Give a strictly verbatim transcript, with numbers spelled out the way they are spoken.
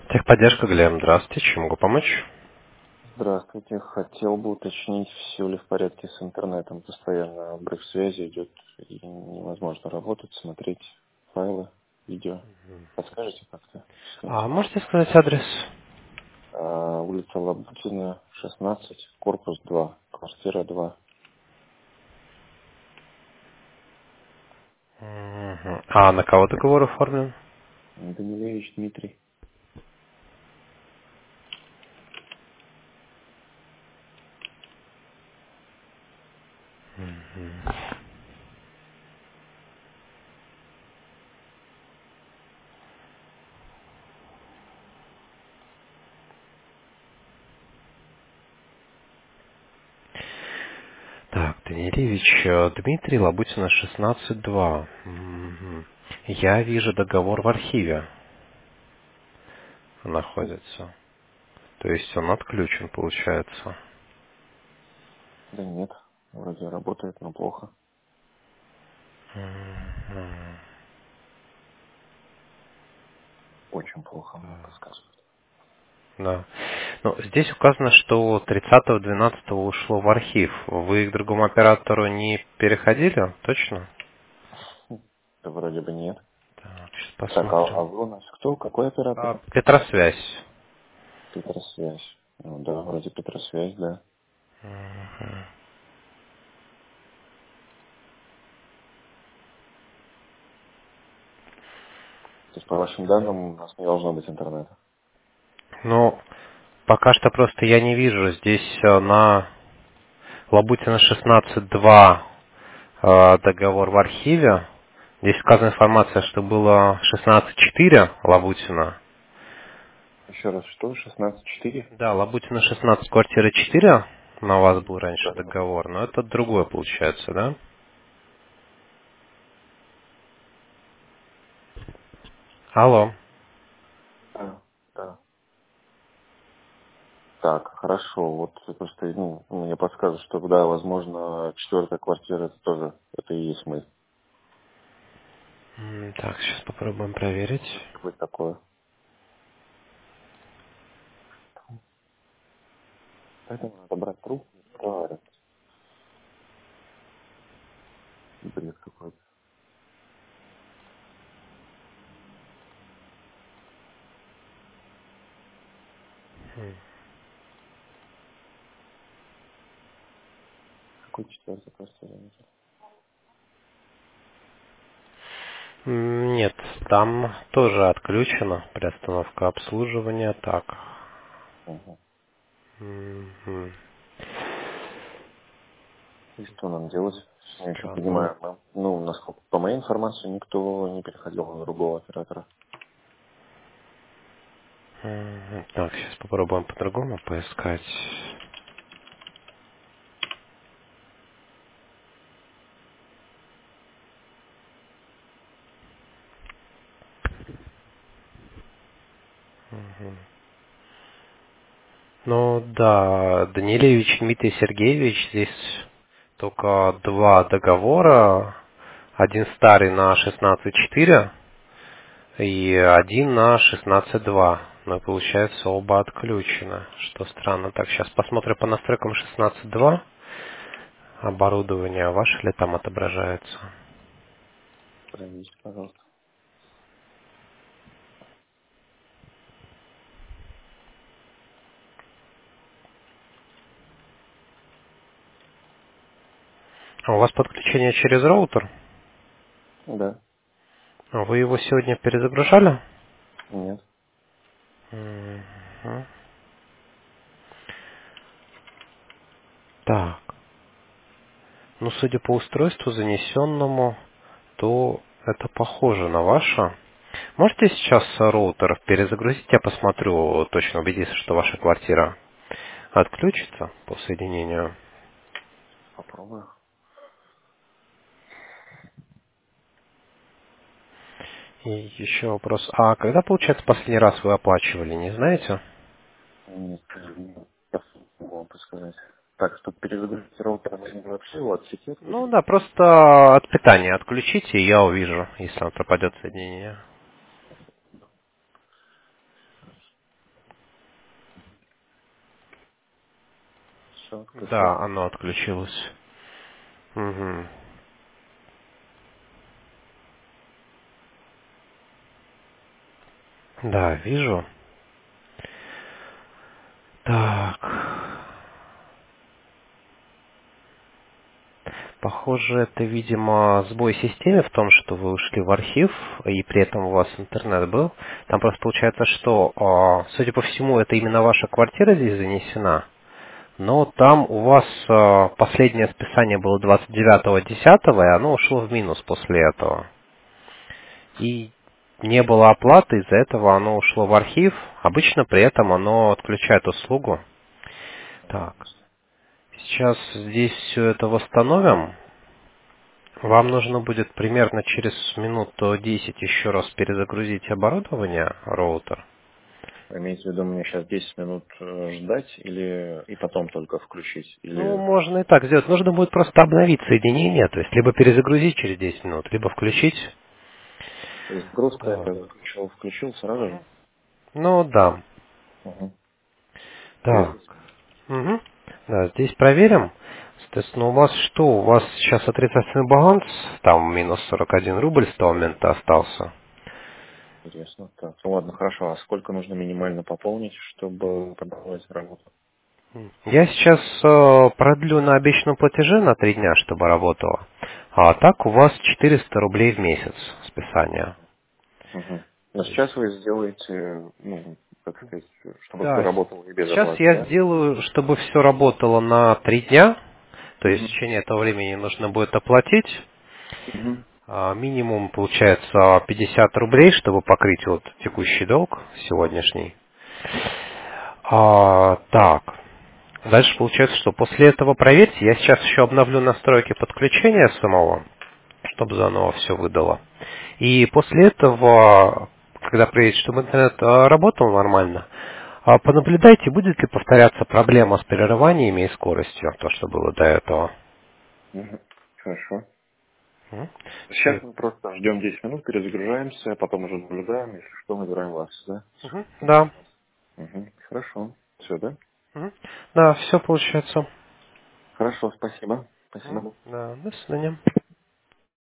Техподдержка, Глеб, здравствуйте, чем могу помочь? Здравствуйте. Хотел бы уточнить, все ли в порядке с интернетом. Постоянно обрыв связи идет, и невозможно работать, смотреть файлы, видео. Подскажете как-то? Объясните. А можете сказать адрес? А, улица Лабутина, шестнадцать, корпус два, квартира два. Мгм. А на кого договор оформлен? Данилевич Дмитрий. Так, Данилевич э, Дмитрий, Лабутина, шестнадцать два. Мгм. Я вижу договор в архиве находится. То есть он отключен, получается. Да нет, вроде работает, но плохо. Мгм. Очень плохо, мне подсказывают. Да. Ну, здесь указано, что тридцатого двенадцатого ушло в архив. Вы к другому оператору не переходили? Точно? Да вроде бы нет. Так, сейчас Так, а, а посмотрим. вы у нас кто? Какой А, оператор? Петросвязь. Петросвязь. Ну да, вроде Петросвязь, да. Мгм. То есть, по вашим данным, у нас не должно быть интернета. Ну, пока что просто я не вижу. Здесь э, на Лабутина шестнадцать два э, договор в архиве. Здесь указана информация, что было шестнадцать четыре Лабутина. Еще раз, что? шестнадцать четыре? Да, Лабутина шестнадцать, квартира четыре. На вас был раньше Да, да, да. договор, но это другое получается, да? Алло. Да, да. Так, хорошо. Вот просто ну, мне подсказывают, что да, возможно, четвертая квартира это тоже, это и есть мы. М, Так, сейчас попробуем проверить. Может быть такое. Поэтому надо брать трубку и разговаривать. Бред какой-то. Какой четвертый квартира? М, Нет, там тоже отключено приостановка обслуживания. Так. Угу. Мгм. И что нам делать? Я еще Странно. Ну, понимаю, мы, ну, насколько, по моей информации, никто не переходил на другого оператора. м, так, сейчас попробуем по-другому поискать. Мгм. Ну да, Данилевич Дмитрий Сергеевич, здесь только два договора. Один старый на шестнадцать четыре и один на шестнадцать два. Но получается оба отключены, что странно. Так, сейчас посмотрим по настройкам шестнадцать два. Оборудование ваше ли там отображается? Проверьте, пожалуйста. А у вас подключение через роутер? Да. Вы его сегодня перезагружали? Нет. Мгм. Так, ну судя по устройству занесенному, то это похоже на ваше. Можете сейчас роутер перезагрузить? Я посмотрю, точно убедиться, что ваша квартира отключится по соединению. Попробую. И еще вопрос. А когда, получается, последний раз вы оплачивали, не знаете? Нет, не могу вам подсказать. Так, чтобы перезагрузить роутер, нужно вообще его от сети Ну отключить. да, просто от питания отключите, и я увижу, если он пропадет соединение. все отключилось. Да, оно отключилось. Угу. Да, вижу. Так. Похоже, это, видимо, сбой в системе в том, что вы ушли в архив, и при этом у вас интернет был. Там просто получается, что, а, судя по всему, это именно ваша квартира здесь занесена, но там у вас а, последнее списание было двадцать девятого десятого, и оно ушло в минус после этого. И не было оплаты, из-за этого оно ушло в архив. Обычно при этом оно отключает услугу. Так, сейчас здесь все это восстановим. Вам нужно будет примерно через минут десять еще раз перезагрузить оборудование, роутер. Вы имеете в виду мне сейчас десять минут э, ждать или и потом только включить? Ну, Или можно и так сделать. Нужно будет просто обновить соединение, то есть либо перезагрузить через десять минут, либо включить. то есть грузка Да. я включил, включил сразу же? Ну, да. Угу. Без Так. изменений. Мгм. Да, здесь проверим. Соответственно, у вас что? У вас сейчас отрицательный баланс, там минус сорок один рубль с того момента остался. Интересно. Так, ну ладно, хорошо. А сколько нужно минимально пополнить, чтобы продолжать работу? Я сейчас э, продлю на обещанном платеже на три дня, чтобы работало. А так у вас четыреста рублей в месяц списания. Угу. Но То есть, сейчас вы сделаете, ну, как сказать, чтобы все да, работало и без сейчас оплаты, я да? сделаю, чтобы все работало на три дня. То есть в Угу. течение этого времени нужно будет оплатить. Угу. А, минимум получается пятьдесят рублей, чтобы покрыть вот текущий долг сегодняшний. А, так. Дальше получается, что после этого проверьте. Я сейчас еще обновлю настройки подключения самого, чтобы заново все выдало. И после этого, когда проверите, чтобы интернет а, работал нормально, а, понаблюдайте, будет ли повторяться проблема с перерываниями и скоростью, то, что было до этого. Угу. Хорошо. М? Сейчас Всё. мы просто ждем десять минут, перезагружаемся, потом уже наблюдаем, если что, набираем вас, да? Мгм. Да. Угу. Хорошо. Все, да? Мгм. Да, все получается. Хорошо, спасибо. Спасибо. Мгм. Да, до свидания.